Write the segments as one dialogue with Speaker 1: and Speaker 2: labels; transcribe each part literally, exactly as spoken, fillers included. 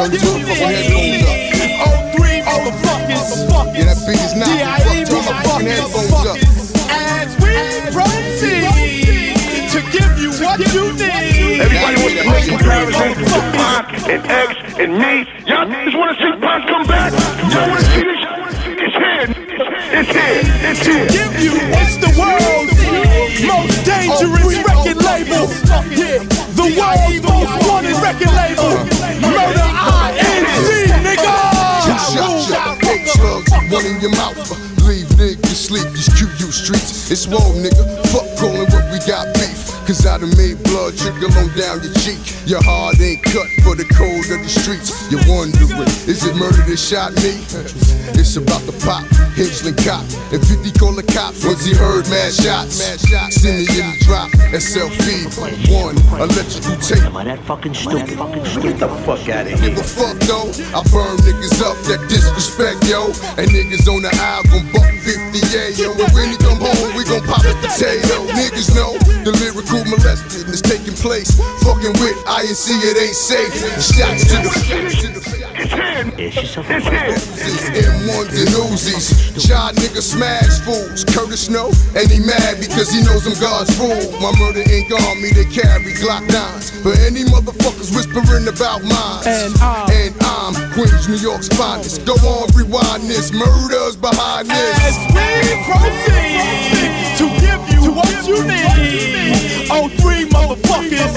Speaker 1: turn your motherfucking headphones up.
Speaker 2: oh three motherfuckers.
Speaker 1: Yeah, that beat is not. Turn my fucking headphones up.
Speaker 2: As we proceed to give you what you need.
Speaker 3: Everybody wants to make comparisons to Pac and X and me. Y'all just want to see Pac come back? Y'all want to see this? It's here. It's here. It's here.
Speaker 2: To give you, it's the world's most dangerous record label. Yeah, the world's most wanted record label. Murder I N C, nigga.
Speaker 1: Two shots, shot, eight slugs, one in your mouth. Leave niggas sleep, these Q U streets. It's war, nigga. Fuck calling what we got beef. Cause I done made blood trickle on down your cheek. Your heart ain't cut for the cold of the streets. You're wondering, is it murder that shot me? It's about the pop, Hingeland cop, and fifty call the cops once he heard mad shots. See me in the drop, S L V, one, electrical tape.
Speaker 4: Am I that fucking stupid? Fucking
Speaker 3: Get the fuck out of here.
Speaker 1: Give a fuck though, I burn niggas up that disrespect, yo. And niggas on the album, buck fifty, yeah, yo. And when he come home, we gon' pop a potato. Niggas know the lyrical molesting is taking place. Fucking with I N C, it ain't safe. Shots to the
Speaker 3: It's here. It's here.
Speaker 1: M ones and Uzis. Child nigga smash fools. Curtis know, and he mad because he knows I'm God's fool. My murder ain't on me, they carry Glock nines. For any motherfuckers whispering about mine.
Speaker 2: And I'm,
Speaker 1: and I'm Queens, New York's finest. Go on, rewind this. Murder's behind this.
Speaker 2: as we proceed to give you what you need. oh three motherfuckers.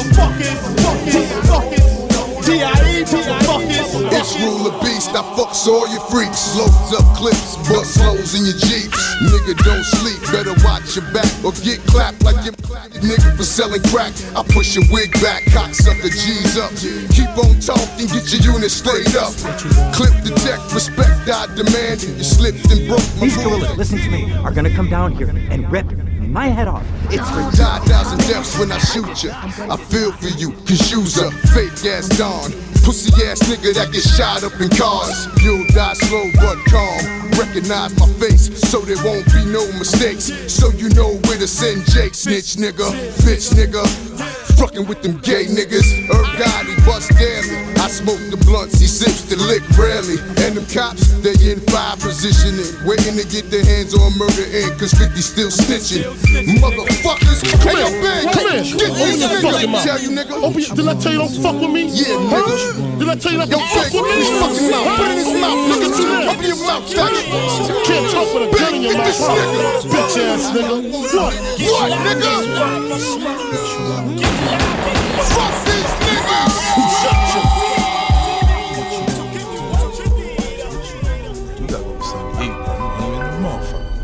Speaker 2: D I E motherfuckers.
Speaker 1: It's rule of beast, I fucks all your freaks. Loads up clips, bust slows in your jeeps. Nigga don't sleep, better watch your back or get clapped like your nigga for selling crack. I push your wig back, cocksucker G's up. Keep on talking, get your unit straight up. Clip the deck, respect I demand it. You slipped and broke my
Speaker 4: These gorillas, listen to me, are gonna come down here and rip my head off.
Speaker 1: It's for die thousand deaths when I shoot ya. I feel for you, cause you's a fake ass Don. Pussy ass nigga that gets shot up in cars. You'll die slow but calm. Recognize my face so there won't be no mistakes. So you know where to send Jake. Snitch nigga, bitch nigga. Fucking with them gay niggas. Herb Gotti bust daily. I smoke the blunts, he sips the lick rarely. And them cops, they in five positioning, waiting to get their hands on murder in, cause fifty still snitching. Motherfuckers,
Speaker 5: Come
Speaker 1: hey, yo,
Speaker 5: here,
Speaker 1: bang,
Speaker 5: come here.
Speaker 1: get
Speaker 5: Open
Speaker 1: this
Speaker 5: your
Speaker 1: nigga.
Speaker 5: fucking mouth.
Speaker 1: Tell you nigga.
Speaker 5: Open your, did I tell you don't fuck with me?
Speaker 1: Yeah,
Speaker 5: Huh?
Speaker 1: nigga.
Speaker 5: Did I tell you not
Speaker 1: Yo,
Speaker 5: to fuck
Speaker 1: Fake,
Speaker 5: with me?
Speaker 1: open his fucking mouth. Put it in his mouth, nigga. Open your mouth, faggot.
Speaker 5: Can't talk with a gun in your
Speaker 1: Get
Speaker 5: mouth,
Speaker 1: this
Speaker 5: huh?
Speaker 1: nigga.
Speaker 5: Bitch ass nigga. What?
Speaker 1: What, nigga? Fuck these niggas.
Speaker 5: Who shot you?
Speaker 6: You gotta go to some heat, man. You ain't the motherfucker.